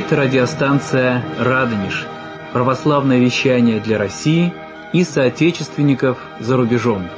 Это радиостанция «Радонеж», православное вещание для России и соотечественников за рубежом.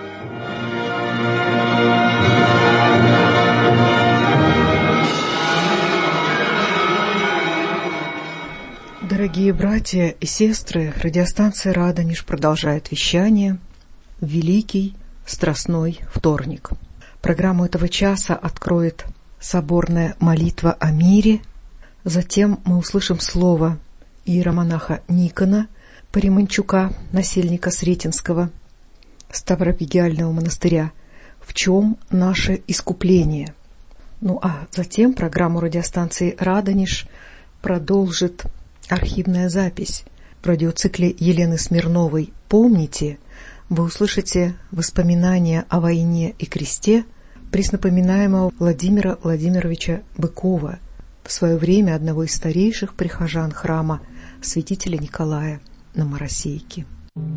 Дорогие братья и сестры, радиостанция «Радонеж» продолжает вещание в Великий Страстной вторник. Программу этого часа откроет соборная молитва о мире. Затем мы услышим слово иеромонаха Никона Паримончука, насельника Сретенского Ставропигиального монастыря «В чем наше искупление?». Ну а затем программу радиостанции «Радонеж» продолжит архивная запись. В радиоцикле Елены Смирновой «Помните» вы услышите воспоминания о войне и кресте преснопоминаемого Владимира Владимировича Быкова, в свое время одного из старейших прихожан храма святителя Николая на Моросейке.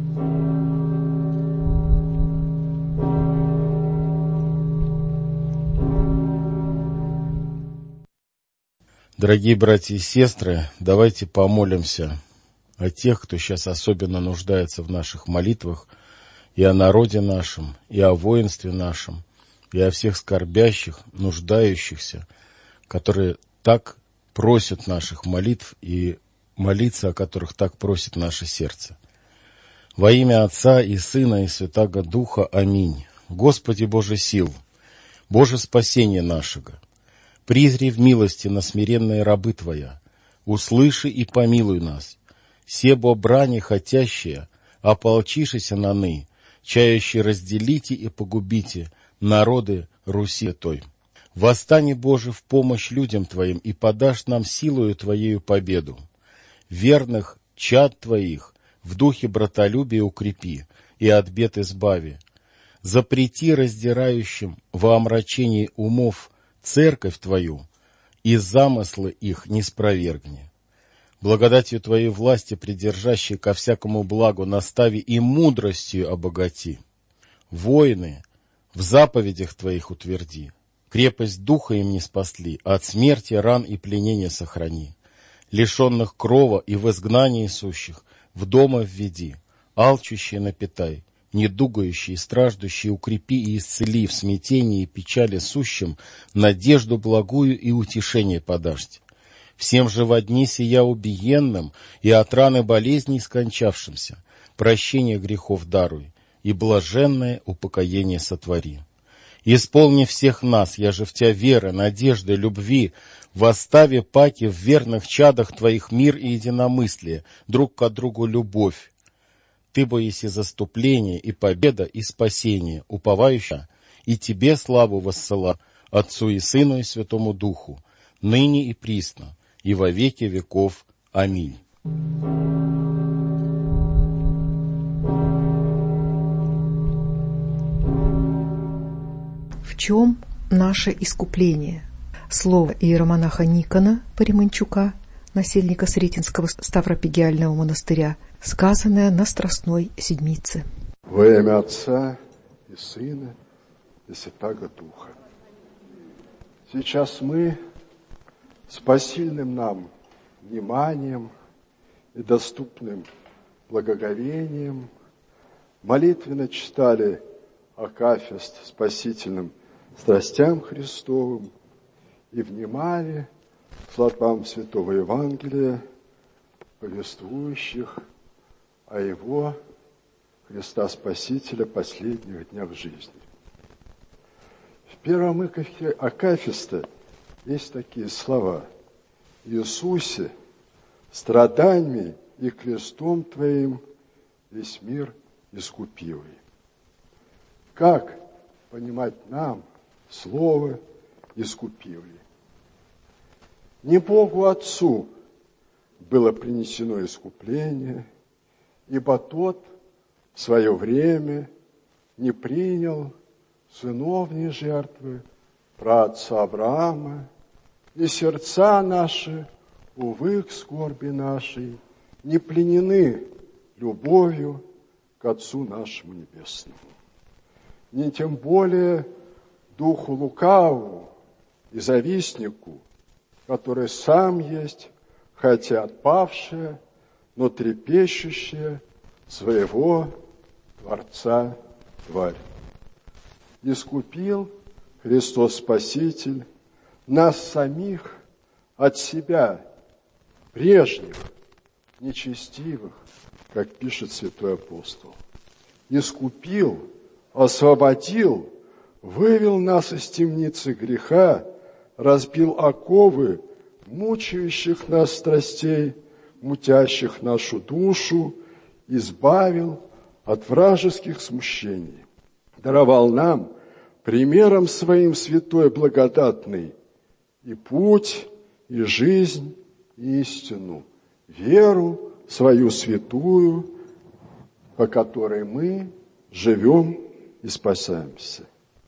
Дорогие братья и сестры, давайте помолимся о тех, кто сейчас особенно нуждается в наших молитвах, и о народе нашем, и о воинстве нашем, и о всех скорбящих, нуждающихся, которые так просят наших молитв и молиться, о которых так просит наше сердце. Во имя Отца и Сына и Святаго Духа. Аминь. Господи Боже сил, Боже спасения нашего, призри в милости на смиренные рабы Твоя, услыши и помилуй нас, себо брани хотящие, ополчишися наны, чающие разделите и погубите народы Руси той. Восстани, Боже, в помощь людям Твоим и подашь нам силою Твоею победу. Верных чад Твоих в духе братолюбия укрепи и от бед избави. Запрети раздирающим во омрачении умов церковь Твою, и замыслы их не спровергни. Благодатью Твоей власти, придержащей ко всякому благу, настави и мудростью обогати. Воины в заповедях Твоих утверди, крепость духа им не спасли, а от смерти, ран и пленения сохрани. Лишенных крова и в изгнании сущих в дома введи, алчущие напитай, недугающие и страждущие укрепи и исцели, в смятении и печали сущим надежду благую и утешение подашьте. Всем же во дни сия убиенным и от раны болезней скончавшимся прощение грехов даруй и блаженное упокоение сотвори. Исполни всех нас, я же в Тебя веры, надежды, любви, восстави паки в верных чадах Твоих мир и единомыслие, друг к другу любовь. Ты бо еси заступление и победа и спасение, уповающая, и Тебе славу воссыла, Отцу и Сыну и Святому Духу, ныне и присно, и во веки веков. Аминь. В чем наше искупление? Слово иеромонаха Никона Паримончука, насельника Сретенского Ставропигиального монастыря, сказанное на Страстной Седмице. Во имя Отца и Сына и Святаго Духа. Сейчас мы с посильным нам вниманием и доступным благоговением молитвенно читали акафист спасительным страстям Христовым и внимали словам Святого Евангелия, повествующих о Его, Христа Спасителя, последних днях жизни. В первом акафисте есть такие слова: «Иисусе, страданиями и крестом Твоим весь мир искупивый». Как понимать нам слово «искупивый»? Не Богу Отцу было принесено искупление, ибо Тот в свое время не принял сыновней жертвы праотца Авраама, и сердца наши, увы, к скорби нашей, не пленены любовью к Отцу нашему Небесному. Не тем более духу лукавому и завистнику, который сам есть хотя отпавшая, но трепещущая своего Творца тварь. Искупил Христос Спаситель нас самих от себя, прежних, нечестивых, как пишет святой апостол. Искупил, освободил, вывел нас из темницы греха, разбил оковы мучающих нас страстей, мутящих нашу душу, избавил от вражеских смущений. Даровал нам примером своим святой благодатный и путь, и жизнь, и истину, веру свою святую, по которой мы живем и спасаемся.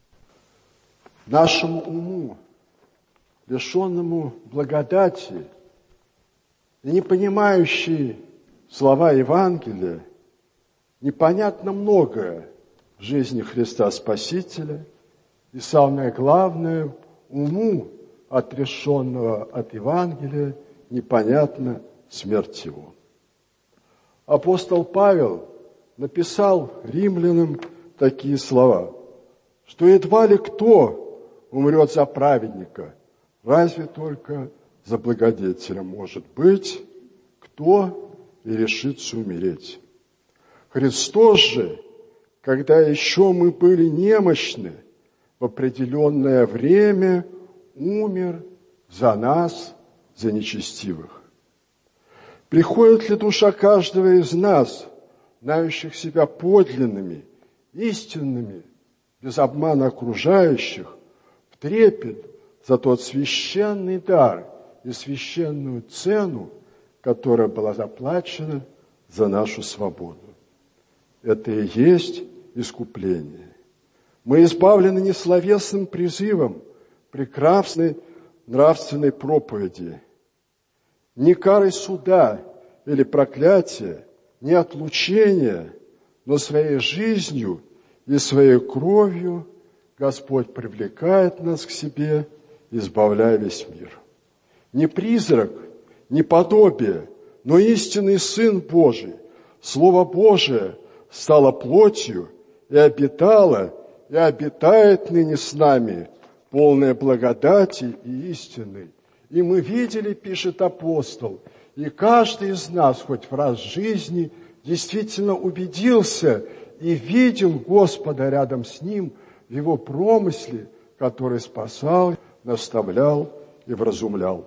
Нашему уму, лишенному благодати и не понимающий слова Евангелия, непонятно многое в жизни Христа Спасителя, и самое главное, уму, отрешенного от Евангелия, непонятна смерть его. Апостол Павел написал римлянам такие слова, что едва ли кто умрет за праведника, разве только за благодетеля может быть, кто и решится умереть. Христос же, когда еще мы были немощны, в определенное время умер за нас, за нечестивых. Приходит ли душа каждого из нас, знающих себя подлинными, истинными, без обмана окружающих, в трепет за тот священный дар и священную цену, которая была заплачена за нашу свободу? Это и есть искупление. Мы избавлены не словесным призывом прекрасной нравственной проповеди, не карой суда или проклятия, не отлучения, но своей жизнью и своей кровью Господь привлекает нас к себе, избавляя весь мир. Не призрак, не подобие, но истинный Сын Божий, Слово Божие стало плотью и обитало, и обитает ныне с нами, полная благодати и истины. И мы видели, пишет апостол, и каждый из нас хоть в раз в жизни действительно убедился и видел Господа рядом с ним в его промысле, который спасал, наставлял и вразумлял.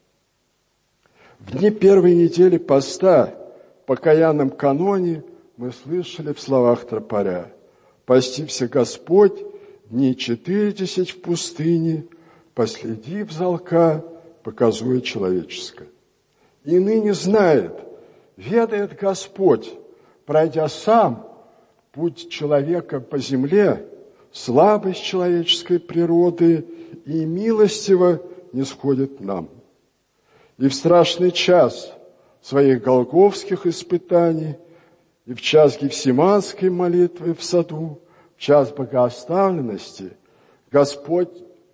В дни первой недели поста, в покаянном каноне, мы слышали в словах тропаря: «Постився Господь дни 40 в пустыне, последи взалка, показуя человеческое». И ныне знает, ведает Господь, пройдя сам путь человека по земле, слабость человеческой природы, и милостиво нисходит нам. И в страшный час своих голгофских испытаний, и в час гефсиманской молитвы в саду, в час богооставленности, Господь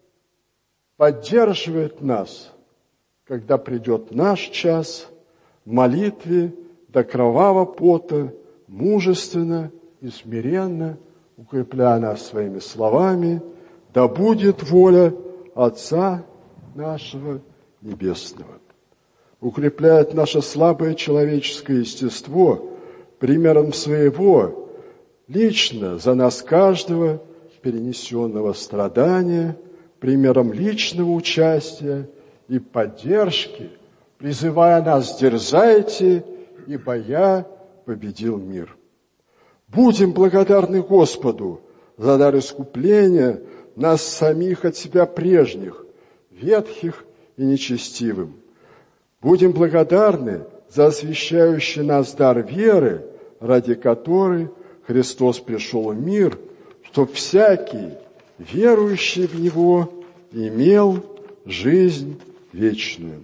поддерживает нас, когда придет наш час, в молитве до кровавого пота, мужественно и смиренно, укрепляя нас своими словами: «Да будет воля Отца нашего Небесного». Укрепляет наше слабое человеческое естество примером своего, лично за нас каждого перенесенного страдания, примером личного участия и поддержки, призывая нас: «Дерзайте, ибо я победил мир». Будем благодарны Господу за дар искупления нас самих от себя прежних, ветхих и нечестивым. Будем благодарны за освящающий нас дар веры, ради которой Христос пришел в мир, чтоб всякий, верующий в Него, имел жизнь вечную.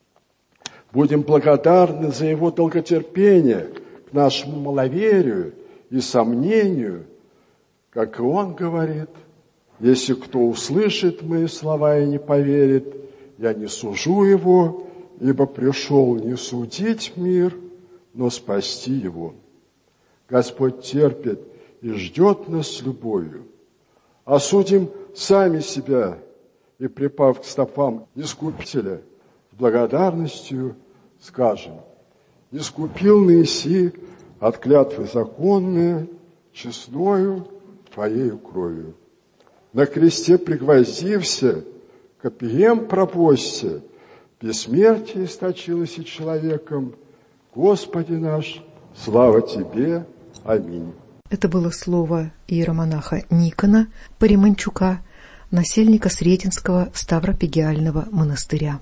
Будем благодарны за Его долготерпение к нашему маловерию и сомнению, как и Он говорит: «Если кто услышит мои слова и не поверит, я не сужу его, ибо пришел не судить мир, но спасти его. Господь терпит и ждет нас с любовью. Осудим сами себя и, припав к стопам Искупителя, с благодарностью скажем: искупил Моисей от клятвы законные честною Твоею кровью. На кресте пригвоздився, копьем пропасся, бессмертие источилось и человеком. Господи наш, слава Тебе. Аминь. Это было слово иеромонаха Никона Париманчука, насельника Сретенского Ставропигиального монастыря.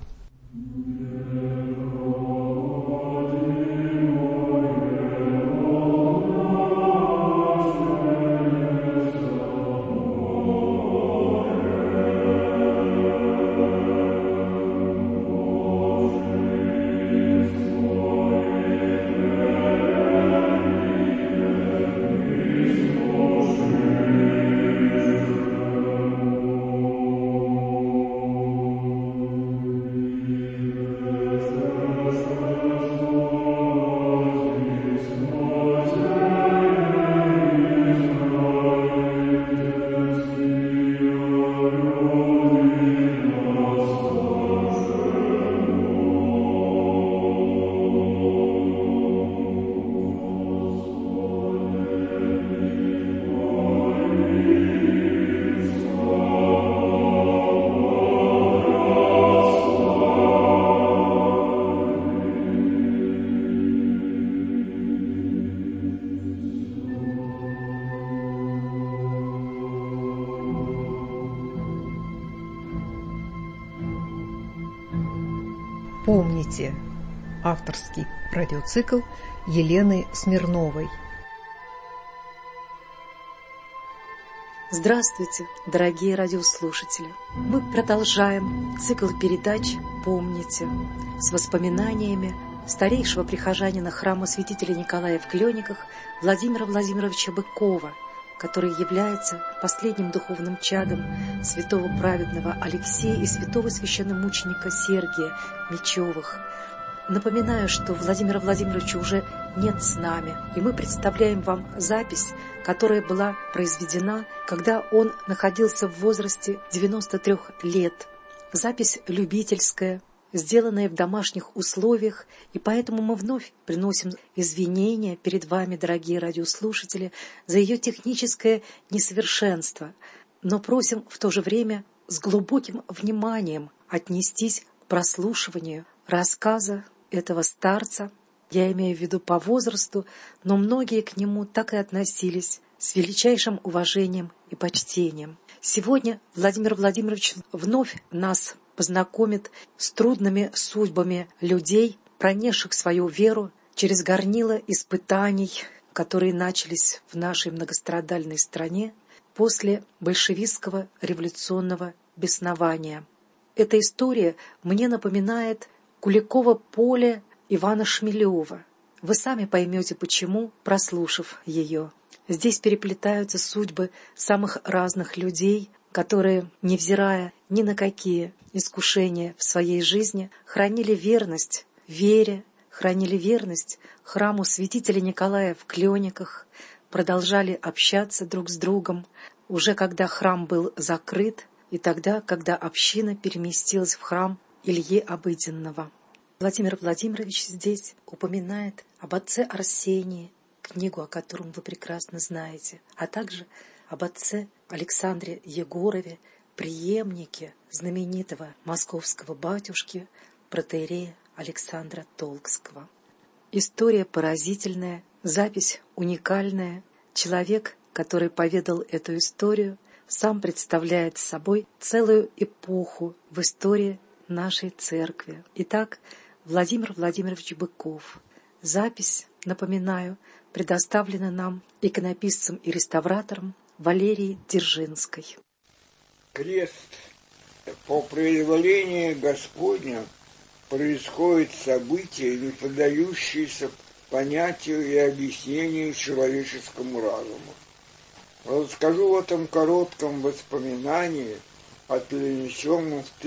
«Помните» – авторский радиоцикл Елены Смирновой. Здравствуйте, дорогие радиослушатели! Мы продолжаем цикл передач «Помните» с воспоминаниями старейшего прихожанина храма святителя Николая в Клёниках Владимира Владимировича Быкова, который является последним духовным чадом святого праведного Алексея и святого священномученика Сергия Мечевых. Напоминаю, что Владимира Владимировича уже нет с нами, и мы представляем вам запись, которая была произведена, когда он находился в возрасте 93 лет. Запись любительская, сделанная в домашних условиях, и поэтому мы вновь приносим извинения перед вами, дорогие радиослушатели, за ее техническое несовершенство, но просим в то же время с глубоким вниманием отнестись к прослушиванию рассказа этого старца. Я имею в виду по возрасту, но многие к нему так и относились с величайшим уважением и почтением. Сегодня Владимир Владимирович вновь нас познакомит с трудными судьбами людей, пронесших свою веру через горнило испытаний, которые начались в нашей многострадальной стране после большевистского революционного беснования. Эта история мне напоминает Куликово поле Ивана Шмелева. Вы сами поймете, почему, прослушав ее. Здесь переплетаются судьбы самых разных людей, которые, невзирая ни на какие искушения в своей жизни, хранили верность вере, хранили верность храму святителя Николая в Клёниках, продолжали общаться друг с другом, уже когда храм был закрыт, и тогда, когда община переместилась в храм Ильи Обыденного. Владимир Владимирович здесь упоминает об отце Арсении, книгу, о котором вы прекрасно знаете, а также об отце Александре Егорове, преемнике знаменитого московского батюшки протоиерея Александра Толкского. История поразительная, запись уникальная. Человек, который поведал эту историю, сам представляет собой целую эпоху в истории нашей церкви. Итак, Владимир Владимирович Быков. Запись, напоминаю, предоставлена нам иконописцем и реставратором Валерией Дзержинской. Крест. По произволению Господня происходит событие, не поддающееся понятию и объяснению человеческому разуму. Расскажу в этом коротком воспоминании о перенесенном в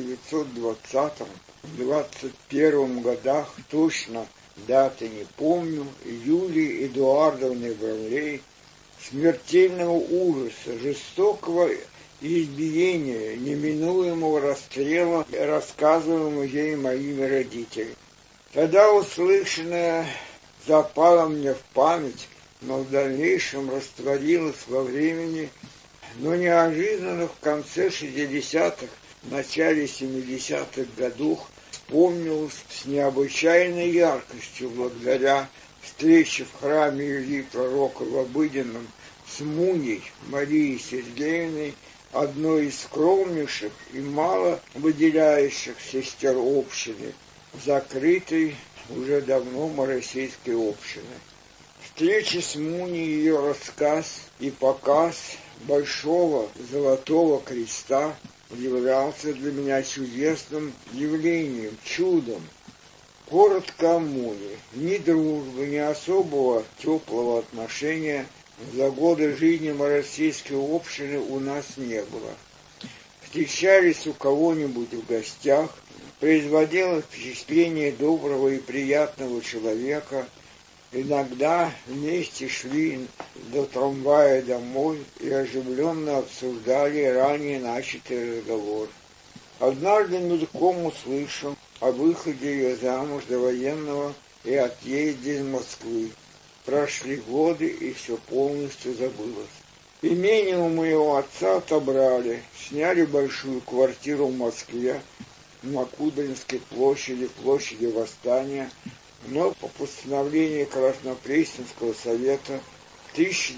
1920-21 годах, точно даты не помню, Юлии Эдуардовны Брамлей, смертельного ужаса, жестокого избиения, неминуемого расстрела, рассказываемого ей моими родителями. Тогда услышанное запало мне в память, но в дальнейшем растворилось во времени, но неожиданно в конце 60-х, начале 70-х годов вспомнилось с необычайной яркостью благодаря встрече в храме Ильи Пророка в Обыденном с Муней Марией Сергеевной, одной из скромнейших и мало выделяющих сестер общины, закрытой уже давно Мароссийской общины. Встреча с Муней, ее рассказ и показ большого золотого креста являлся для меня чудесным явлением, чудом. Коротко о Муне. Ни дружбы, ни особого теплого отношения за годы жизни Мароссийской общины у нас не было. Встречались у кого-нибудь в гостях, производило впечатление доброго и приятного человека. Иногда вместе шли до трамвая домой и оживленно обсуждали ранее начатый разговор. Однажды мельком услышал о выходе ее замуж до военного и отъезде из Москвы. Прошли годы, и все полностью забылось. Имение у моего отца отобрали, сняли большую квартиру в Москве, на Кудринской площади, площади Восстания, но по постановлению Краснопресненского совета в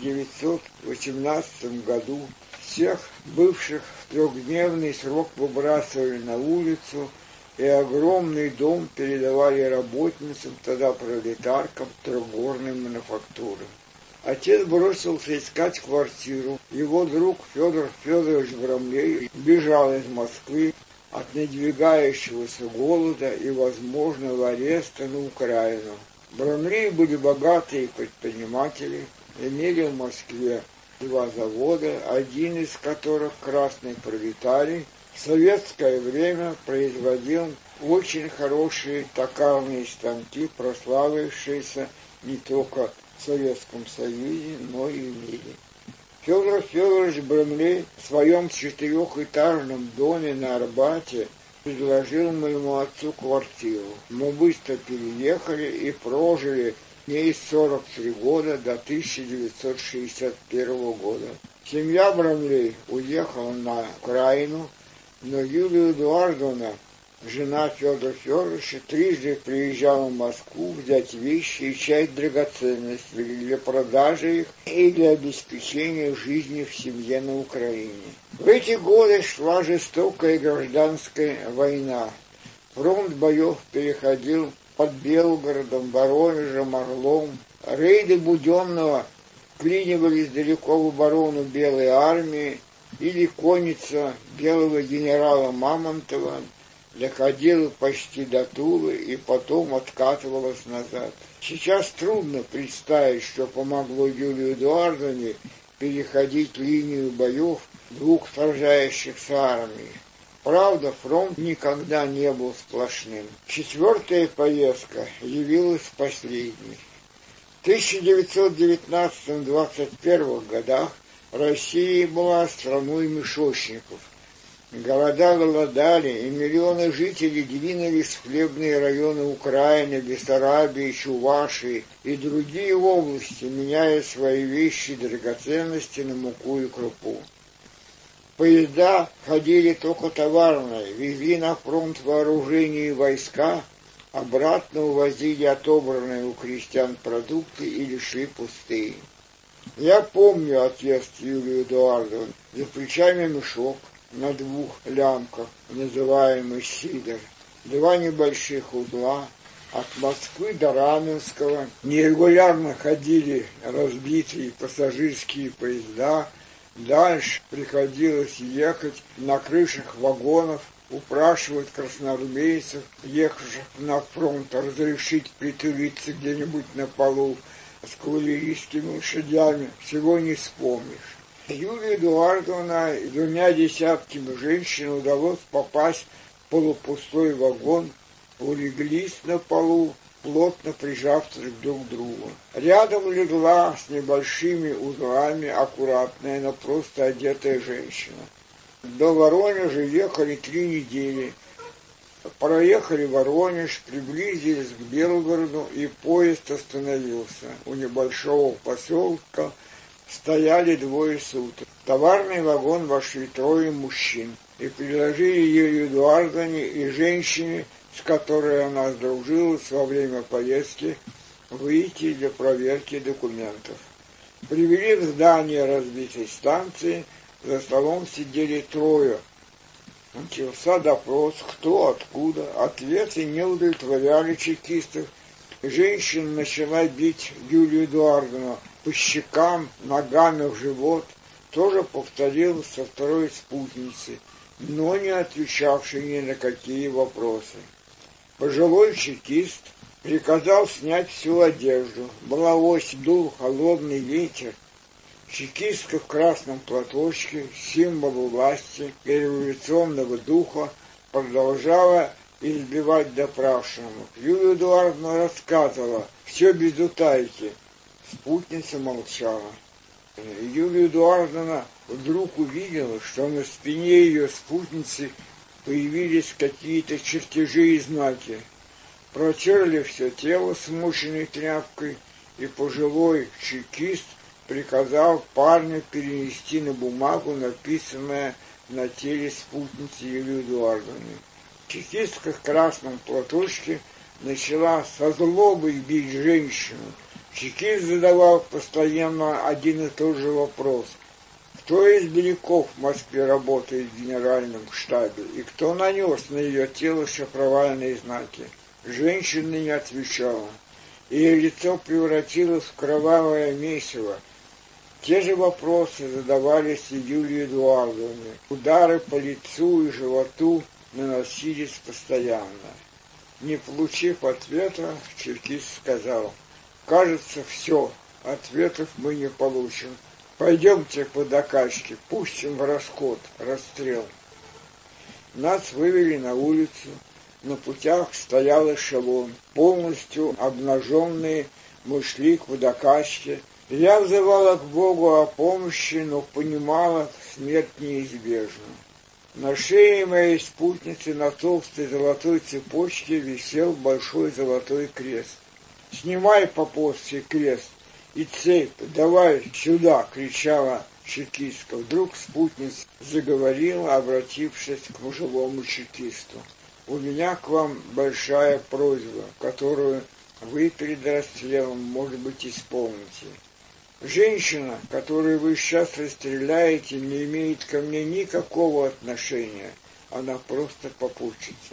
1918 году всех бывших в трехдневный срок выбрасывали на улицу, и огромный дом передавали работницам, тогда пролетаркам, трехгорной мануфактуры. Отец бросился искать квартиру. Его друг Федор Федорович Брамлей бежал из Москвы от надвигающегося голода и возможного ареста на Украину. Брамлеи были богатые предприниматели, имели в Москве 2 завода, один из которых, Красный Пролетарий, в советское время производил очень хорошие токарные станки, прославившиеся не только в Советском Союзе, но и в мире. Федор Федорович Брамлей в своем 4-этажном доме на Арбате предложил моему отцу квартиру. Мы быстро переехали и прожили в ней 43 года до 1961 года. Семья Брамлей уехала на Украину, но Юлия Эдуардовна, жена Федора Федоровича, трижды приезжала в Москву взять вещи и часть драгоценностей для продажи их и для обеспечения жизни в семье на Украине. В эти годы шла жестокая гражданская война. Фронт боев переходил под Белгородом, Воронежем, Орлом. Рейды Буденного вклинивались далеко в оборону Белой армии, или конница белого генерала Мамонтова доходила почти до Тулы и потом откатывалась назад. Сейчас трудно представить, что помогло Юлии Эдуардовне переходить линию боев 2 сражающихся армий. Правда, фронт никогда не был сплошным. 4-я поездка явилась последней. В 1919-21 годах Россия была страной мешочников. Города голодали, и миллионы жителей двинулись в хлебные районы Украины, Бессарабии, Чувашии и другие области, меняя свои вещи и драгоценности на муку и крупу. Поезда ходили только товарные, везли на фронт вооружение и войска, обратно увозили отобранные у крестьян продукты или шли пустые. Я помню отъезд Юлии Эдуардовны. За плечами мешок на 2 лямках, называемый сидор, 2 небольших узла. От Москвы до Раменского нерегулярно ходили разбитые пассажирские поезда. Дальше приходилось ехать на крышах вагонов, упрашивать красноармейцев, ехавших на фронт, разрешить притулиться где-нибудь на полу с кавалерийскими лошадями. Всего не вспомнишь. Юлии Эдуардовна и 2 десятками женщин удалось попасть в полупустой вагон, улеглись на полу, плотно прижавшись друг к другу. Рядом легла с небольшими узлами аккуратная, но просто одетая женщина. До Воронежа ехали 3 недели. Проехали Воронеж, приблизились к Белгороду, и поезд остановился. У небольшого поселка стояли 2 суток. В товарный вагон вошли 3 мужчин и предложили Юлии Эдуардовне и женщине, с которой она сдружилась во время поездки, выйти для проверки документов. Привели в здание разбитой станции, за столом сидели 3. Начался допрос, кто, откуда. Ответы не удовлетворяли чекистов. Женщина начала бить Юлию Эдуардовну по щекам, ногами в живот. Тоже повторил со 2 спутницей, но не отвечавшей ни на какие вопросы. Пожилой чекист приказал снять всю одежду. Была осень, дул холодный ветер. Чекистка в красном платочке, символ власти и революционного духа, продолжала избивать допрашиваемых. Юлия Эдуардовна рассказывала все без утайки. Спутница молчала. Юлия Эдуардовна вдруг увидела, что на спине ее спутницы появились какие-то чертежи и знаки. Протерли все тело смоченной тряпкой, и пожилой чекист приказал парню перенести на бумагу написанное на теле спутницы Юлии Эдуардовны. Чекистка в красном платочке начала со злобой бить женщину. Чекист задавал постоянно один и тот же вопрос. Кто из беляков в Москве работает в генеральном штабе и кто нанес на ее тело шифровальные знаки? Женщина не отвечала. Ее лицо превратилось в кровавое месиво. Те же вопросы задавались и Юлии Эдуардовне. Удары по лицу и животу наносились постоянно. Не получив ответа, чекист сказал: «Кажется, все, ответов мы не получим. Пойдемте по докачке, пустим в расход, расстрел». Нас вывели на улицу. На путях стоял эшелон. Полностью обнаженные мы шли к водокачке. Я взывала к Богу о помощи, но понимала, смерть неизбежна. На шее моей спутницы на толстой золотой цепочке висел большой золотой крест. «Снимай, поповский крест и цепь, давай сюда!» — кричала чекистка. Вдруг спутница заговорила, обратившись к пожилому чекисту. «У меня к вам большая просьба, которую вы перед расстрелом, может быть, исполните. Женщина, которую вы сейчас расстреляете, не имеет ко мне никакого отношения. Она просто попутчица.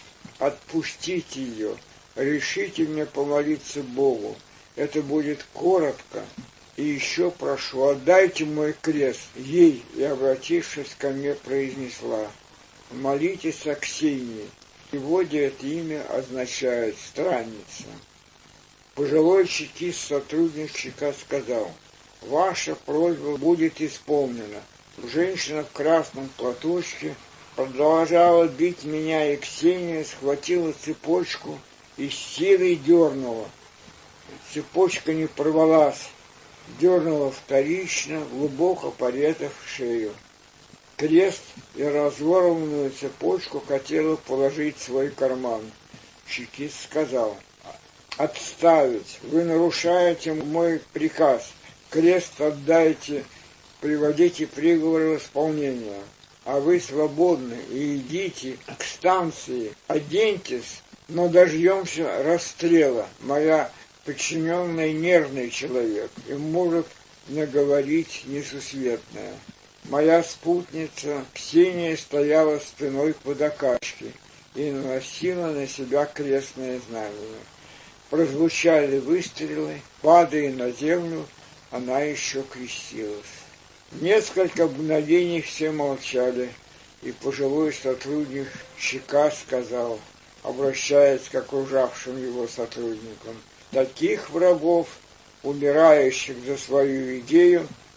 Отпустите ее, решите мне помолиться Богу. Это будет коротко. И еще прошу, отдайте мой крест ей». И, обратившись ко мне, произнесла: «Молитесь о Ксении». В переводе это имя означает «странница». Пожилой чекист, сотрудник ЧК, сказал: «Ваша просьба будет исполнена». Женщина в красном платочке продолжала бить меня, и Ксения схватила цепочку и с силой дернула. Цепочка не порвалась, дернула вторично, глубоко порезав шею. Крест и разорванную цепочку хотела положить в свой карман. Чекист сказал: «Отставить! Вы нарушаете мой приказ. Крест отдайте, приводите приговор в исполнение. А вы свободны и идите к станции. Оденьтесь, но дождемся расстрела. Моя подчиненная нервный человек и может наговорить несусветное». Моя спутница Ксения стояла спиной к водокачке и наносила на себя крестное знамение. Прозвучали выстрелы, падая на землю, она еще крестилась. Несколько мгновений все молчали, и пожилой сотрудник ЧК сказал, обращаясь к окружавшим его сотрудникам: «Таких врагов, умирающих за свою идею,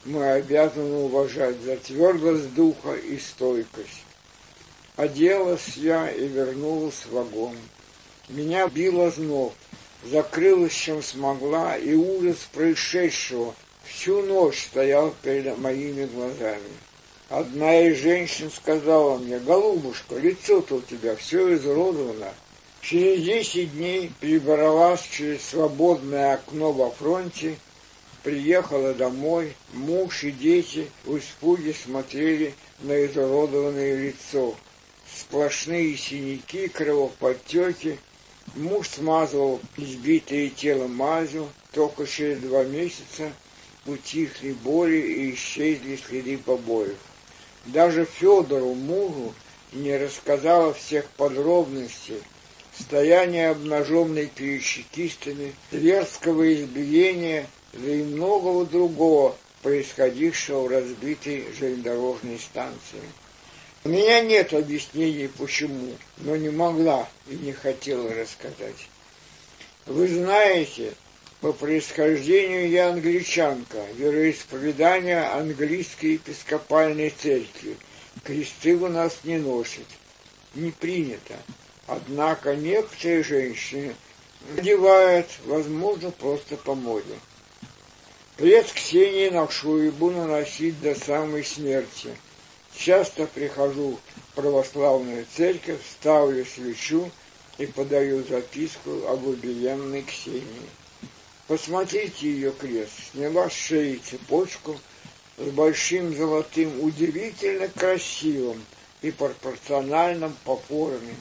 мы обязаны уважать за твердость духа и стойкость. Оделась я и вернулась в вагон. Меня било зноб, закрылась чем смогла, и ужас происшедшего всю ночь стоял перед моими глазами. Одна из женщин сказала мне: «Голубушка, лицо-то у тебя все изуродовано». Через 10 дней перебралась через свободное окно во фронте, приехала домой, муж и дети в испуге смотрели на изуродованное лицо. Сплошные синяки, кровоподтеки. Муж смазывал избитое тело мазью, только через 2 месяца утихли боли и исчезли следы побоев. Даже Федору, мужу, не рассказала всех подробностей стояния обнаженной перед чекистами, зверского избиения, да и многого другого, происходившего в разбитой железнодорожной станции. У меня нет объяснений почему, но не могла и не хотела рассказать. Вы знаете, по происхождению я англичанка, вероисповедания английской епископальной церкви. Кресты у нас не носят, не принято. Однако некоторые женщины надевают, возможно, просто по моде. Крест Ксении ношу и буду носить до самой смерти. Часто прихожу в православную церковь, ставлю свечу и подаю записку об убиенной Ксении. Посмотрите ее крест, сняла с шеи цепочку с большим золотым, удивительно красивым и пропорциональным по форме.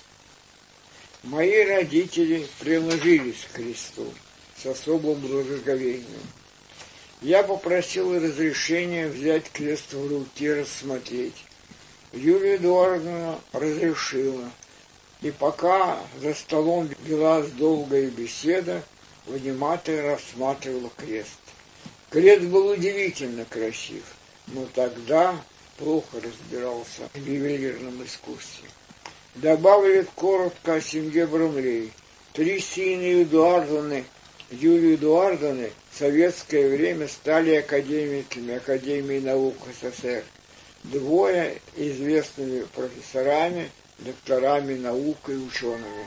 Мои родители приложились к кресту с особым благоговением. Я попросил разрешения взять крест в руки и рассмотреть. Юлия Эдуардовна разрешила, и пока за столом велась долгая беседа, внимательно рассматривала крест. Крест был удивительно красив, но тогда плохо разбирался в ювелирном искусстве. Добавили коротко о семье Бромлей. 3 сына Эдуардовны, Юлии Эдуардовны, в советское время стали академиками Академии наук СССР. 2 известными профессорами, докторами наук и учеными.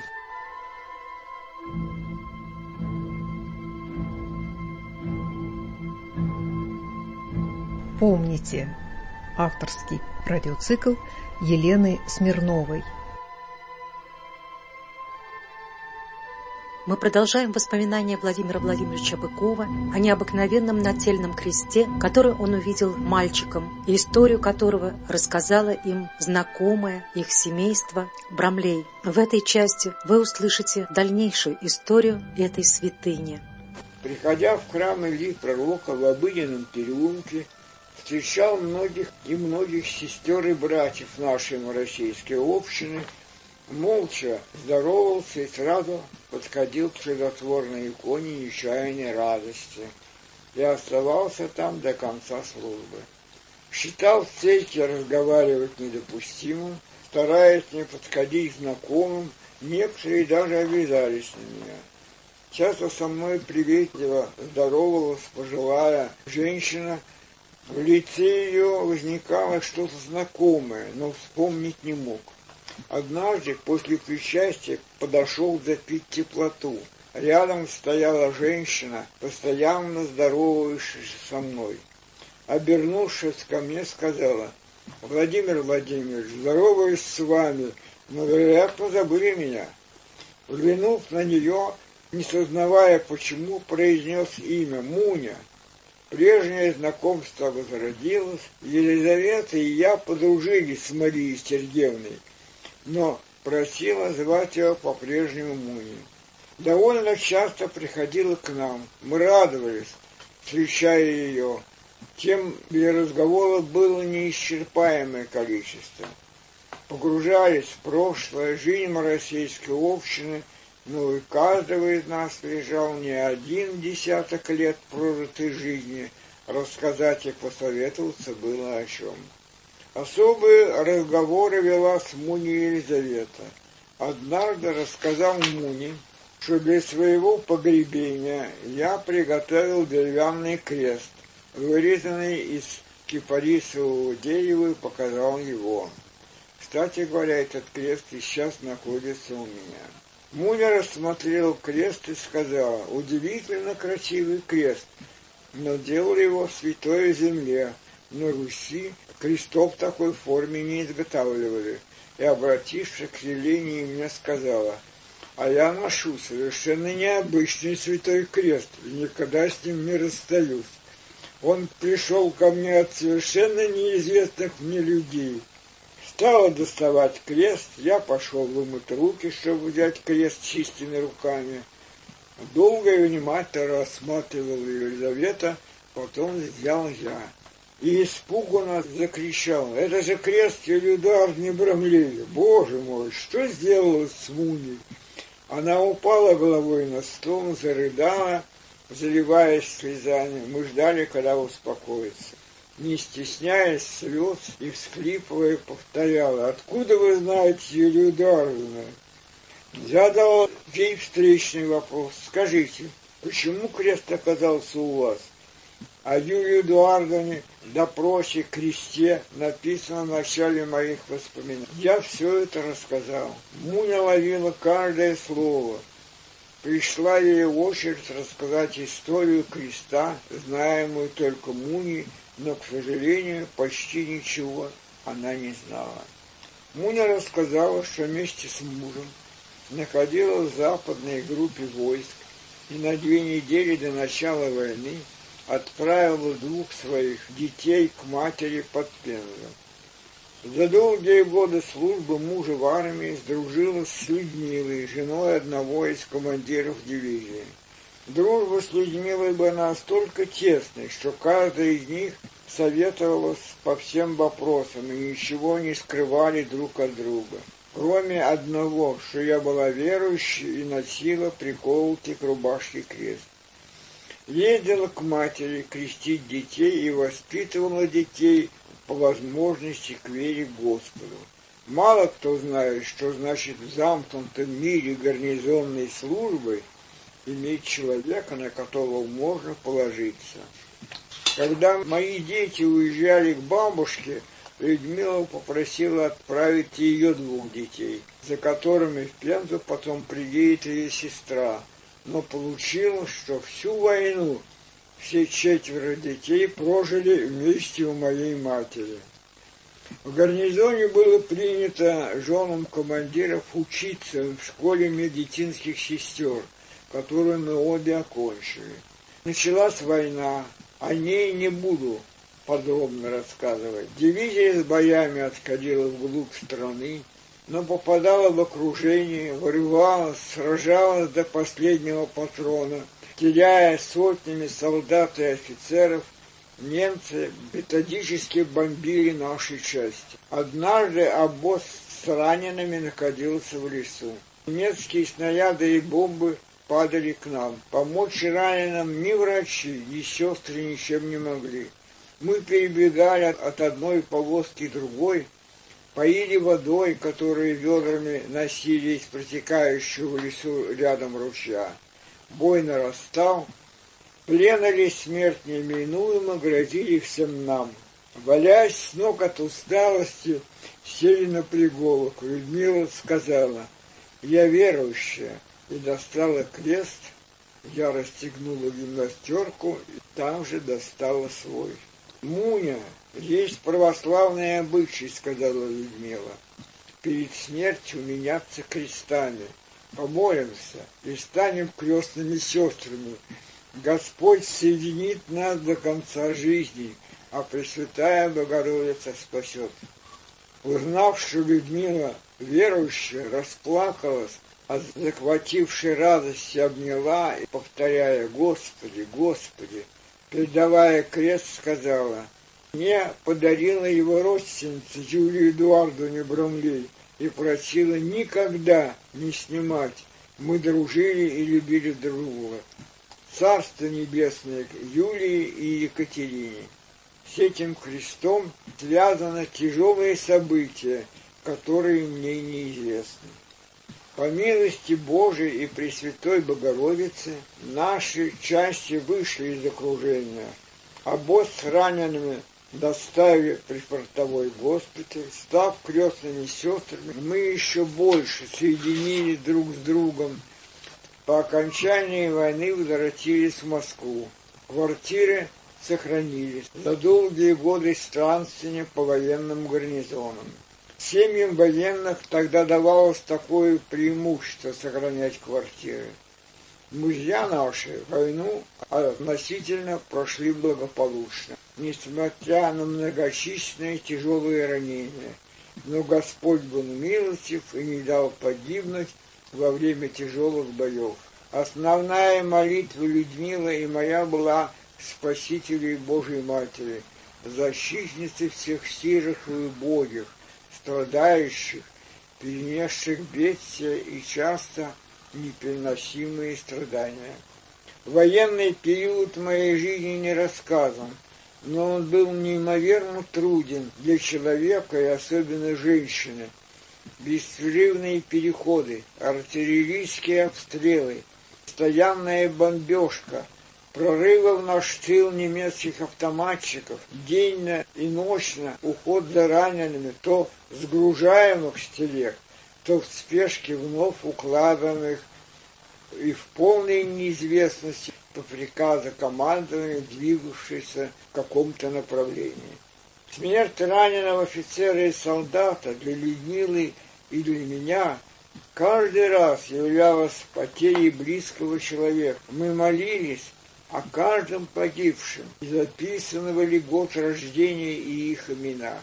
Помните. Авторский радиоцикл Елены Смирновой. Мы продолжаем воспоминания Владимира Владимировича Быкова о необыкновенном нательном кресте, который он увидел мальчиком, и историю которого рассказала им знакомая их семейство Бромлей. В этой части вы услышите дальнейшую историю этой святыни. Приходя в храм Ильи Пророка в обыденном переулке, встречал многих сестер и братьев нашей российской общины, молча здоровался и сразу подходил к чудотворной иконе нечаянной радости и оставался там до конца службы. Считал в церкви разговаривать недопустимым, стараясь не подходить к знакомым, некоторые даже обижались на меня. Часто со мной приветливо здоровалась пожилая женщина. В лице ее возникало что-то знакомое, но вспомнить не мог. Однажды после причастия подошел запить теплоту. Рядом стояла женщина, постоянно здоровающаяся со мной. Обернувшись ко мне, сказала: «Владимир Владимирович, здороваюсь с вами, но, вероятно, забыли меня». Взглянув на нее, не сознавая почему, произнес имя Муня. Прежнее знакомство возродилось, Елизавета и я подружились с Марией Сергеевной, но просила звать ее по-прежнему Муней. Довольно часто приходила к нам, мы радовались, встречая ее, тем для разговоров было неисчерпаемое количество. Погружались в прошлое, жизнь российской общины, но и каждого из нас лежал не 1 десяток лет прожитой жизни, рассказать и посоветоваться было о чем. Особые разговоры вела с Муней Елизавета. Однажды рассказал Муне, что для своего погребения я приготовил деревянный крест, вырезанный из кипарисового дерева, и показал его. Кстати говоря, этот крест и сейчас находится у меня. Муня рассмотрел крест и сказала: удивительно красивый крест, но делали его в святой земле. На Руси крестов в такой форме не изготавливали. И, обратившись к Елене, мне сказала: а я ношу совершенно необычный святой крест, и никогда с ним не расстаюсь. Он пришел ко мне от совершенно неизвестных мне людей. Стала доставать крест, я пошел вымыть руки, чтобы взять крест чистыми руками. Долго и внимательно рассматривала Елизавета, потом взял я. И испуганно закричал: это же крест Елюдар не Брамлея! Боже мой, что сделалось с Муней? Она упала головой на стол, зарыдала, заливаясь слезами. Мы ждали, когда успокоится. Не стесняясь слез и всхлипывая, повторяла: откуда вы знаете Юлию Эдуардовну? Задал ей встречный вопрос: скажите, почему крест оказался у вас? О Юлии Эдуардовне, допросе, кресте написано в начале моих воспоминаний. Я все это рассказал. Муня ловила каждое слово. Пришла ей очередь рассказать историю креста, знаемую только Муней, но, к сожалению, почти ничего она не знала. Муня рассказала, что вместе с мужем находилась в западной группе войск и на 2 недели до начала войны отправила 2 своих детей к матери под Пензу. За долгие годы службы мужа в армии сдружилась с Людмилой, женой одного из командиров дивизии. Дружба с Людмилой была настолько тесной, что каждый из них советовалась по всем вопросам и ничего не скрывали друг от друга. Кроме одного, что я была верующей и носила приколотый к рубашке крест. Ездила к матери крестить детей и воспитывала детей по возможности к вере Господу. Мало кто знает, что значит в замкнутом мире гарнизонной службы иметь человека, на которого можно положиться. Когда мои дети уезжали к бабушке, Людмила попросила отправить ее 2 детей, за которыми в Пензу потом приедет ее сестра. Но получилось, что всю войну все 4 детей прожили вместе у моей матери. В гарнизоне было принято женам командиров учиться в школе медицинских сестер, которую мы обе окончили. Началась война, о ней не буду подробно рассказывать. Дивизия с боями отходила вглубь страны, но попадала в окружение, вырывалась, сражалась до последнего патрона, теряя сотнями солдат и офицеров. Немцы методически бомбили наши части. Однажды обоз с ранеными находился в лесу. Немецкие снаряды и бомбы падали к нам. Помочь раненым ни врачи, ни сестры ничем не могли. Мы перебегали от одной повозки к другой, поили водой, которую ведрами носили из протекающего в лесу рядом ручья. Бой нарастал, плен или смерть неминуемо грозили всем нам. Валясь с ног от усталости, сели на пригорок. Людмила сказала: я верующая, и достала крест. Я расстегнула гимнастерку и там же достала свой. Муня, есть православные обычаи, сказала Людмила, перед смертью меняться крестами. Помолимся и станем крестными сестрами. Господь соединит нас до конца жизни, а Пресвятая Богородица спасет. Узнав, что Людмила верующая, расплакалась, а захватившей радости обняла и, повторяя: Господи, Господи, передавая крест, сказала: мне подарила его родственница Юлия Эдуардовна Брамлей и просила никогда не снимать. Мы дружили и любили друг друга. Царство Небесное Юлии и Екатерине. С этим крестом связаны тяжелые события, которые мне неизвестны. По милости Божией и Пресвятой Богородицы наши части вышли из окружения. Обоз с ранеными доставили в прифронтовой госпиталь. Став крестными сестрами, мы еще больше соединились друг с другом. По окончании войны возвратились в Москву. Квартиры сохранились за долгие годы странствия по военным гарнизонам. Семьям военных тогда давалось такое преимущество сохранять квартиры. Мужья наши войну относительно прошли благополучно, несмотря на многочисленные тяжелые ранения. Но Господь был милостив и не дал погибнуть во время тяжелых боев. Основная молитва Людмилы и моя была Спасителю Божией Матери, защитницы всех сирых и убогих, страдающих, перенесших бедствия и часто непереносимые страдания. Военный период моей жизни не рассказан, но он был неимоверно труден для человека и особенно женщины. Беспрерывные переходы, артиллерийские обстрелы, постоянная бомбежка, прорывы в наш тыл немецких автоматчиков, денно и ночно уход за ранеными, то сгружаемых с телег, то в спешке вновь укладываемых и в полной неизвестности по приказу командования, двигавшейся в каком-то направлении. Смерть раненого офицера и солдата для Людмилы и для меня каждый раз являлась потерей близкого человека. Мы молились о каждом погибшем и записывали год рождения и их имена.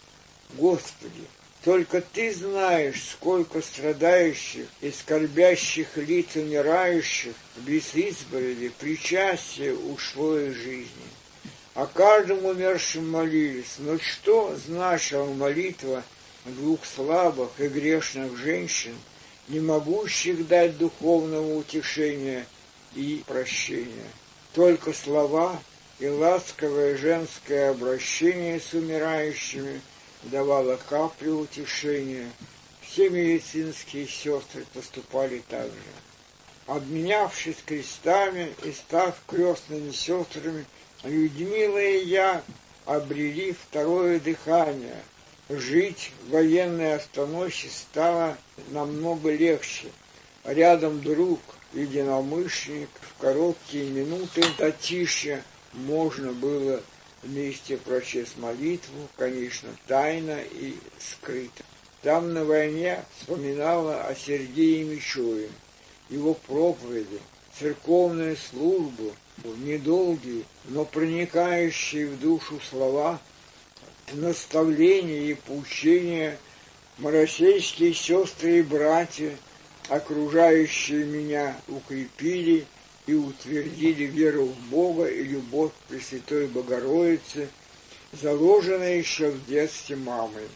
Господи, только Ты знаешь, сколько страдающих и скорбящих лиц умирающих без исповеди, причастия ушло из жизни. О каждом умершем молились, но что значила молитва двух слабых и грешных женщин, не могущих дать духовного утешения и прощения? Только слова и ласковое женское обращение с умирающими давало каплю утешения. Все медицинские сестры поступали так же. Обменявшись крестами и став крестными сестрами, Людмила и я обрели второе дыхание. Жить в военной обстановке стало намного легче. Рядом друг, единомышленник, в короткие минуты затишья можно было вместе прочесть молитву, конечно, тайно и скрыто. Там на войне вспоминала о Сергее Мичеве, его проповеди, церковную службу, недолгие, но проникающие в душу слова, наставления и поучения. Маросейские сестры и братья, окружающие меня, укрепили и утвердили веру в Бога и любовь к Пресвятой Богородице, заложенная еще в детстве мамой.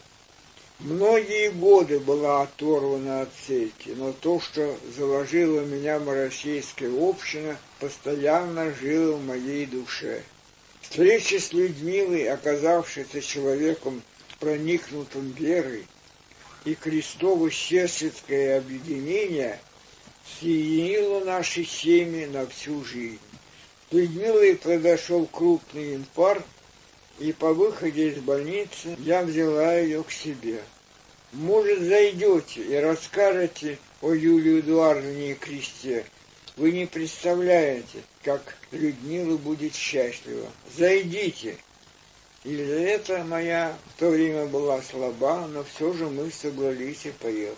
Многие годы была оторвана от церкви, но то, что заложила меня Маросейская община, постоянно жило в моей душе. Встреча с Людмилой, оказавшейся человеком, проникнутым верой, и Христово-сестринское объединение соединило наши семьи на всю жизнь. С Людмилой произошел крупный инфаркт, и по выходе из больницы я взяла ее к себе. Может, зайдете и расскажете о Юлии Эдуардовне и кресте. Вы не представляете, как Людмила будет счастлива. Зайдите. Елизавета моя в то время была слаба, но все же мы собрались и поехали.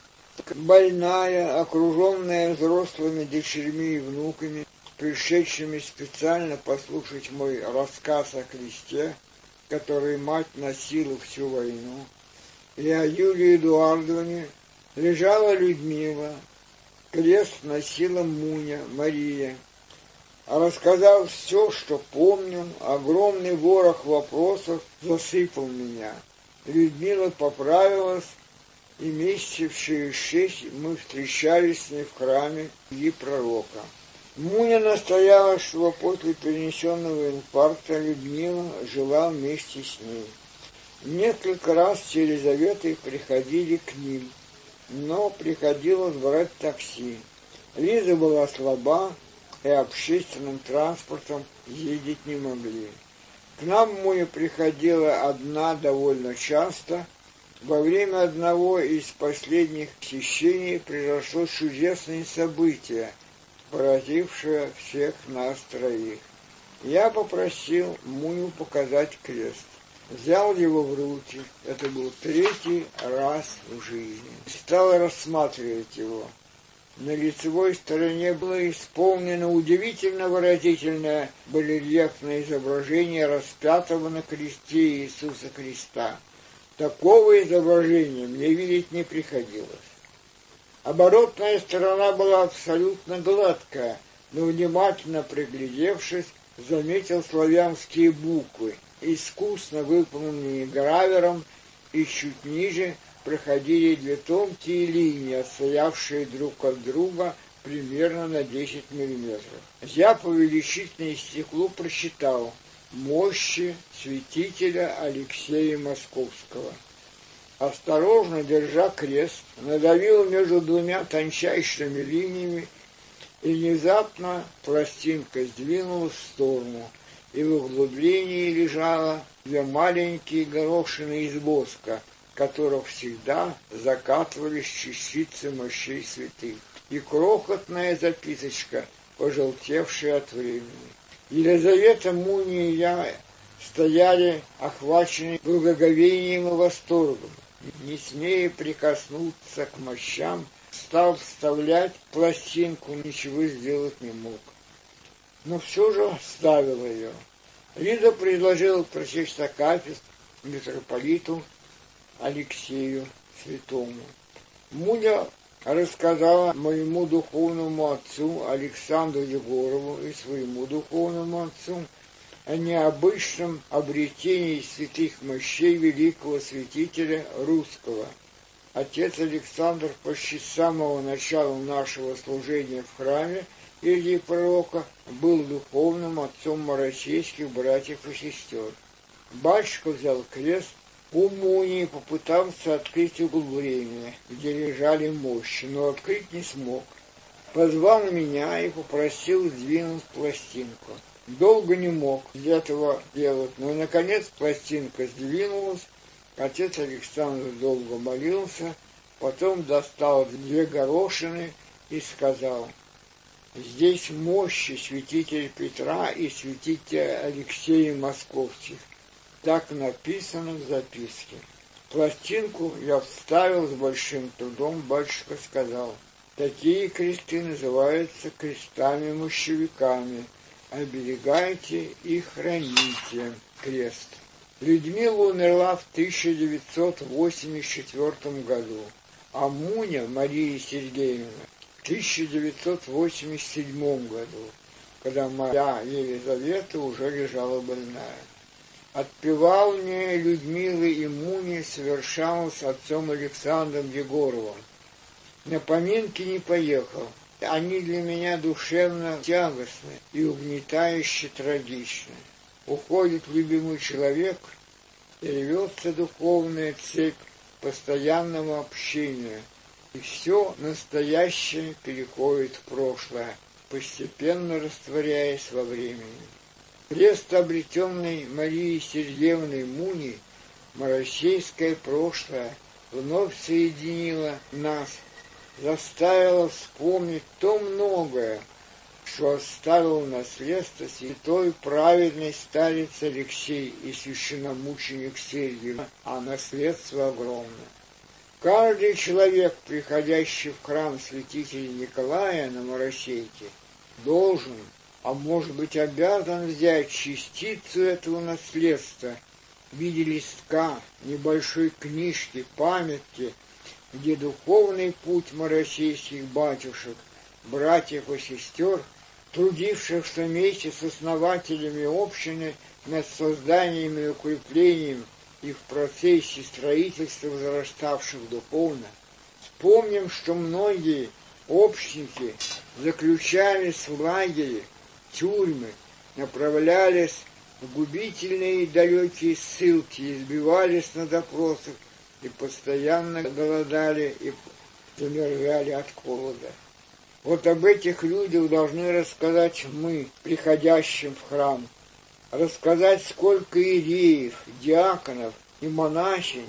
Больная, окруженная взрослыми дочерьми и внуками, пришедшими специально послушать мой рассказ о кресте, который мать носила всю войну, и о Юлии Эдуардовне, лежала Людмила, крест носила Муня, Мария. Рассказав все, что помню, огромный ворох вопросов засыпал меня. Людмила поправилась, и месяцев через 6 мы встречались с ней в храме и пророка. Муня настояла, что после перенесенного инфаркта Людмила жила вместе с ней. Несколько раз с Елизаветой приходили к ним, но приходилось брать такси. Лиза была слаба, и общественным транспортом ездить не могли. К нам Муня приходила одна довольно часто. Во время одного из последних посещений произошло чудесное событие, поразившее всех нас троих. Я попросил Муню показать крест. Взял его в руки, это был 3-й раз в жизни. Стал рассматривать его. На лицевой стороне было исполнено удивительно выразительное барельефное изображение распятого на кресте Иисуса Христа. Такого изображения мне видеть не приходилось. Оборотная сторона была абсолютно гладкая, но, внимательно приглядевшись, заметил славянские буквы, искусно выполненные гравером, и чуть ниже проходили 2 тонкие линии, отстоявшие друг от друга примерно на 10 миллиметров. Я по увеличительному стеклу прочитал «Мощи святителя Алексея Московского». Осторожно, держа крест, надавил между 2 тончайшими линиями, и внезапно пластинка сдвинулась в сторону, и в углублении лежало 2 маленькие горошины из воска, которых всегда закатывались частицы мощей святых, и крохотная записочка, пожелтевшая от времени. Елизавета, Муния и я стояли, охваченные благоговением и восторгом. Не смея прикоснуться к мощам, стал вставлять пластинку, ничего сделать не мог. Но все же вставил ее. Лиза предложила прочесть акафист митрополиту Алексею Святому. Муня рассказала моему духовному отцу Александру Егорову и своему духовному отцу о необычном обретении святых мощей великого святителя русского. Отец Александр почти с самого начала нашего служения в храме Ильи Пророка был духовным отцом маросейских братьев и сестер. Батюшка взял крест, у Мунии попытался открыть углубление, где лежали мощи, но открыть не смог. Позвал меня и попросил сдвинуть пластинку. Долго не мог этого делать, но, наконец, пластинка сдвинулась. Отец Александр долго молился, потом достал 2 горошины и сказал: «Здесь мощи святителя Петра и святителя Алексея Московских». Так написано в записке. Пластинку я вставил с большим трудом. Батюшка сказал: «Такие кресты называются крестами-мощевиками. Оберегайте и храните крест». Людмила умерла в 1984 году, а Муня Мария Сергеевна в 1987 году, когда моя Елизавета уже лежала больная. Отпевание Людмилы и Муни совершалось отцом Александром Егоровым. На поминки не поехал. Они для меня душевно тягостны и угнетающе трагичны. Уходит любимый человек, и рвется духовная цепь постоянного общения, и все настоящее переходит в прошлое, постепенно растворяясь во времени. Крест, обретенный Марией Сергеевной Муни, маросейское прошлое, вновь соединило нас, заставило вспомнить то многое, что оставил наследство святой праведный старец Алексей и священномученик Сергий, а наследство огромное. Каждый человек, приходящий в храм святителя Николая на Моросейке, должен, а может быть обязан взять частицу этого наследства в виде листка, небольшой книжки, памятки, где духовный путь моросейских батюшек, братьев и сестер, трудившихся вместе с основателями общины над созданием и укреплением их в процессе строительства возраставших духовно. Вспомним, что многие общники заключались в лагере, тюрьмы, направлялись в губительные и далекие ссылки, избивались на допросах и постоянно голодали и замерзали от холода. Вот об этих людях должны рассказать мы, приходящим в храм. Рассказать, сколько иереев, диаконов и монахинь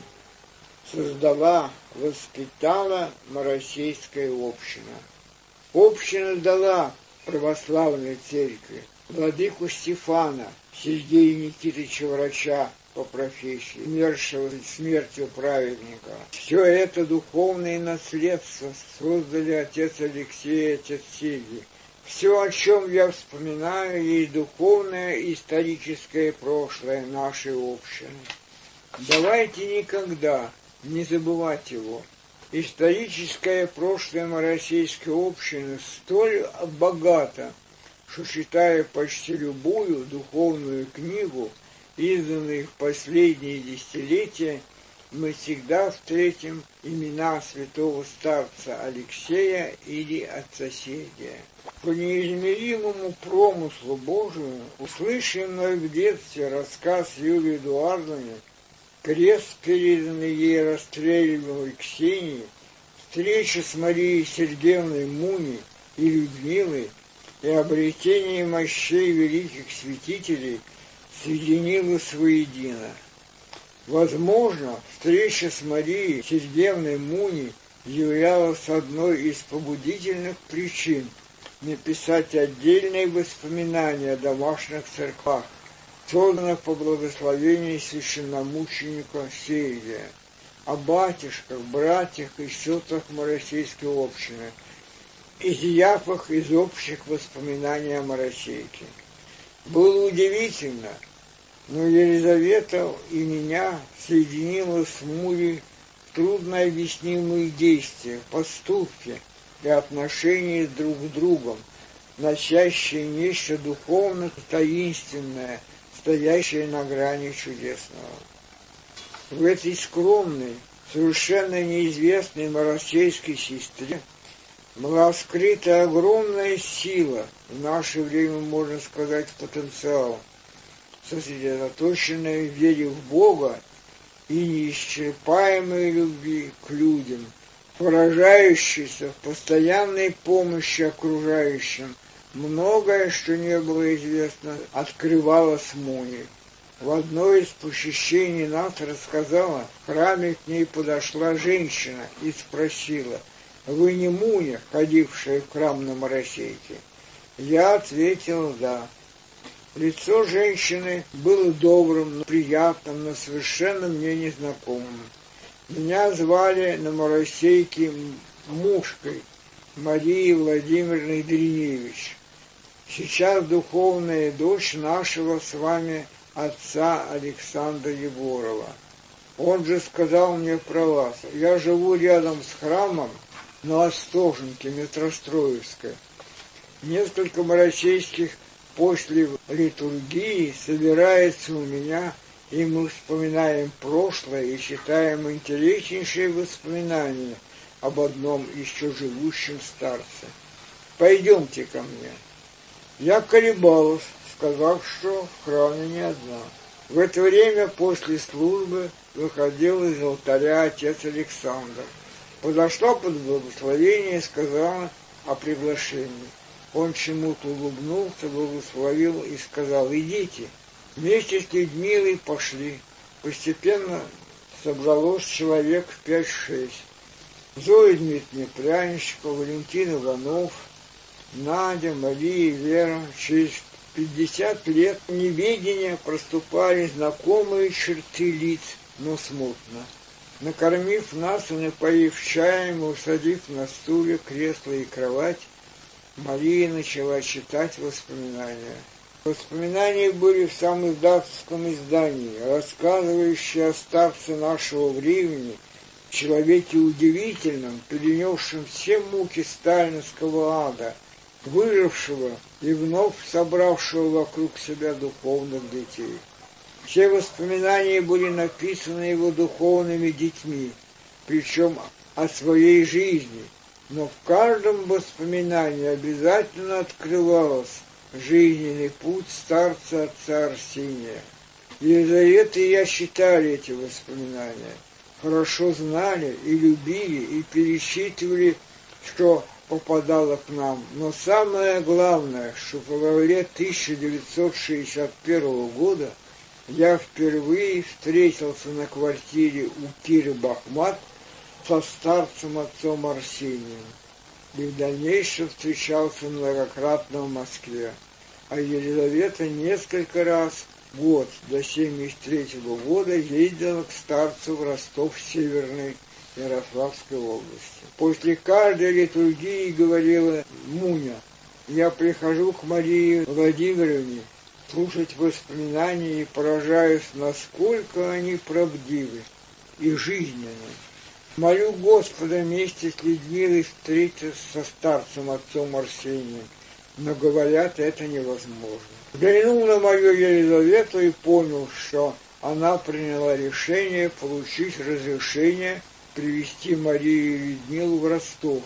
создала, воспитала Моросейская община. Община дала православной церкви владыку Стефана, Сергея Никитича, врача по профессии, умершего смертью праведника. Все это духовное наследство создали отец Алексей и отец Сергий. Все, о чем я вспоминаю, есть духовное и историческое прошлое нашей общины. Давайте никогда не забывать его. Историческое прошлое Моросейской общины столь богато, что, читая почти любую духовную книгу, изданную в последние десятилетия, мы всегда встретим имена святого старца Алексея или отца Сергия. По неизмеримому промыслу Божию услышим в детстве рассказ Юлии Эдуардовны, крест, переданный ей расстреливаемой Ксении, встреча с Марией Сергеевной Муни и Людмилой и обретение мощей великих святителей соединилось воедино. Возможно, встреча с Марией Сергеевной Муни являлась одной из побудительных причин написать отдельные воспоминания о домашних церквах, созданных по благословению священномученика Сергия, о батюшках, братьях и сестрах Моросейской общины, изъявах из общих воспоминаний о Моросейке. Было удивительно, но Елизавета и меня соединила с Мурей в труднообъяснимые действия, поступки и отношения друг с другом, носящие нечто духовно таинственное, стоящее на грани чудесного. В этой скромной, совершенно неизвестной Моросейской сестре была скрыта огромная сила, в наше время, можно сказать, потенциал, сосредоточенная в вере в Бога и неисчерпаемой любви к людям, выражающейся в постоянной помощи окружающим. Многое, что не было известно, открывалось Муне. В одной из посещений нас рассказала, в храме к ней подошла женщина и спросила: «Вы не Муня, ходившая в храм на Моросейке?» Я ответил: «Да». Лицо женщины было добрым, но приятным, но совершенно мне незнакомым. Меня звали на Моросейке Мушкой Марией Владимировной Дриневич. Сейчас духовная дочь нашего с вами отца Александра Егорова. Он же сказал мне про вас. Я живу рядом с храмом на Остоженке, Метростроевской. Несколько моросейских после литургии собирается у меня, и мы вспоминаем прошлое и читаем интереснейшие воспоминания об одном еще живущем старце. Пойдемте ко мне. Я колебалась, сказав, что в храме не одна. В это время после службы выходил из алтаря отец Александр. Подошла под благословение и сказала о приглашении. Он чему-то улыбнулся, благословил и сказал: «Идите». Вместе с Людмилой пошли. Постепенно собралось человек 5-6. Зоя Дмитриевна Пряничкова, Валентин Иванов, Надя, Мария, Вера. Через 50 лет неведения проступали знакомые черты лиц, но смутно. Накормив нас и напоив чаем, усадив на стуле, кресло и кровать, Мария начала читать воспоминания. Воспоминания были в самоиздатовском издании, рассказывающие о старце нашего времени, человеке удивительном, перенесшем все муки сталинского ада, выжившего и вновь собравшего вокруг себя духовных детей. Все воспоминания были написаны его духовными детьми, причем о своей жизни, но в каждом воспоминании обязательно открывалось жизненный путь старца отца Арсения. Елизавета и я читали эти воспоминания, хорошо знали и любили, и пересчитывали, что попадала к нам, но самое главное, что в феврале 1961 года я впервые встретился на квартире у Киры Бахмат со старцем отцом Арсением, и в дальнейшем встречался многократно в Москве. А Елизавета несколько раз в год до 1973 года ездила к старцу в Ростов Северной Ярославской области. После каждой литургии говорила Муня: я прихожу к Марии Владимировне слушать воспоминания и поражаюсь, насколько они правдивы и жизненны. Молю Господа вместе с Людмилой встретиться со старцем отцом Арсением, но, говорят, это невозможно. Взглянул на мою Елизавету и понял, что она приняла решение получить разрешение привезти Марию и Людмилу в Ростов,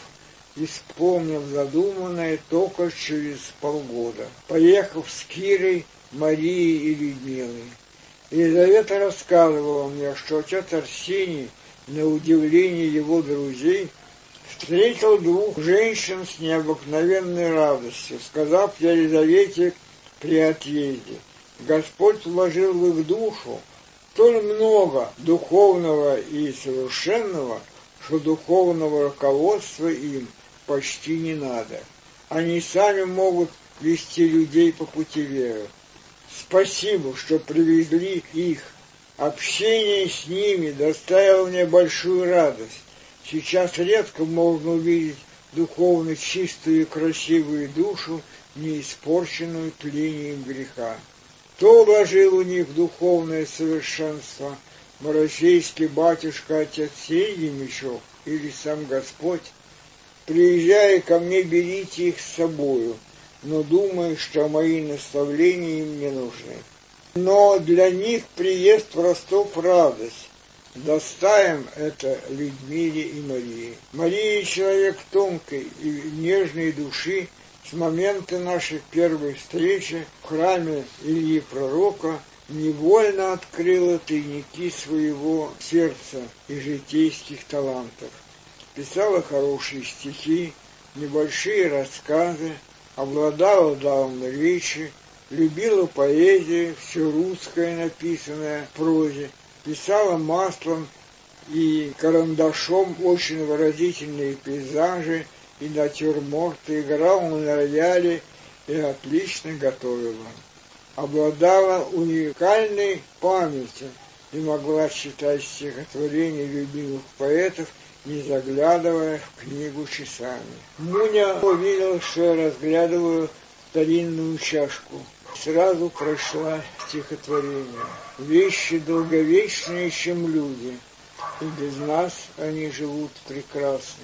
исполнив задуманное только через полгода, поехав с Кирой, Марией и Людмилой. Елизавета рассказывала мне, что отец Арсений, на удивление его друзей, встретил двух женщин с необыкновенной радостью, сказав Елизавете при отъезде: Господь вложил в их душу столь много духовного и совершенного, что духовного руководства им почти не надо. Они сами могут вести людей по пути веры. Спасибо, что привезли их. Общение с ними доставило мне большую радость. Сейчас редко можно увидеть духовно чистую и красивую душу, не испорченную тлением греха. Кто вложил у них духовное совершенство? Морошейский батюшка отец Сергий Мещов или сам Господь? Приезжая ко мне, берите их с собою, но думаю, что мои наставления им не нужны. Но для них приезд в Ростов — радость. Доставим это Людмиле и Марии. Мария — человек тонкой и нежной души. С момента нашей первой встречи в храме Ильи Пророка невольно открыла тайники своего сердца и житейских талантов. Писала хорошие стихи, небольшие рассказы, обладала даром речи, любила поэзию, все русское, написанное в прозе, писала маслом и карандашом очень выразительные пейзажи и натюрморты, играла на рояле и отлично готовила. Обладала уникальной памятью и могла читать стихотворения любимых поэтов, не заглядывая в книгу часами. Муня увидела, что я разглядываю старинную чашку. Сразу прочла стихотворение. Вещи долговечнее, чем люди, и без нас они живут прекрасно.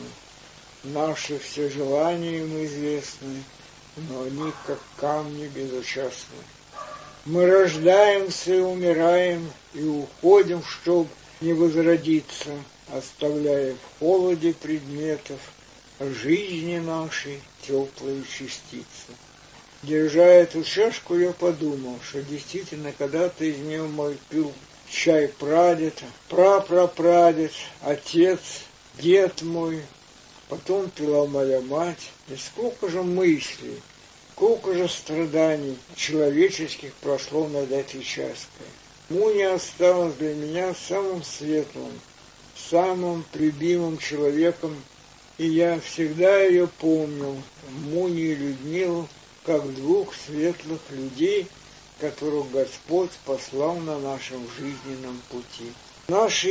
Наши все желания им известны, но они как камни безучастны. Мы рождаемся и умираем, и уходим, чтоб не возродиться, оставляя в холоде предметов жизни нашей теплые частицы. Держа эту чашку, я подумал, что действительно когда-то из нее мой пил чай прадед, прапрапрадед, отец, дед мой, потом пила моя мать. И сколько же мыслей, сколько же страданий человеческих прошло над этой чашкой. Муня осталась для меня самым светлым, самым любимым человеком, и я всегда ее помнил, Муню и Людмилу, как двух светлых людей, которых Господь послал на нашем жизненном пути. Наше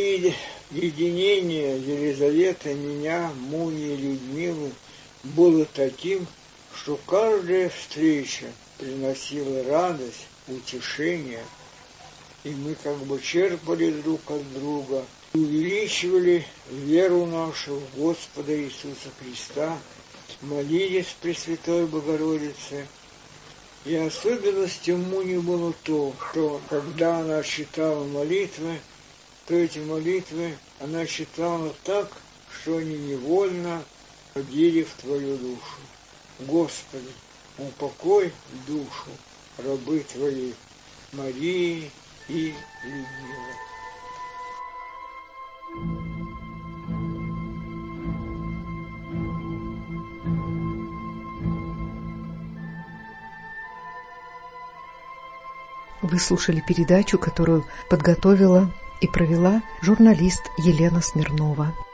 единение Елизаветы, меня, Муни и Людмилы было таким, что каждая встреча приносила радость, утешение, и мы как бы черпали друг от друга, увеличивали веру нашу в Господа Иисуса Христа, молились Пресвятой Богородице. И особенностью Муни было то, что когда она читала молитвы, то эти молитвы она читала так, что они невольно входили в твою душу. Господи, упокой душу рабы Твоей Марии и Людмилы. Вы слушали передачу, которую подготовила и провела журналист Елена Смирнова.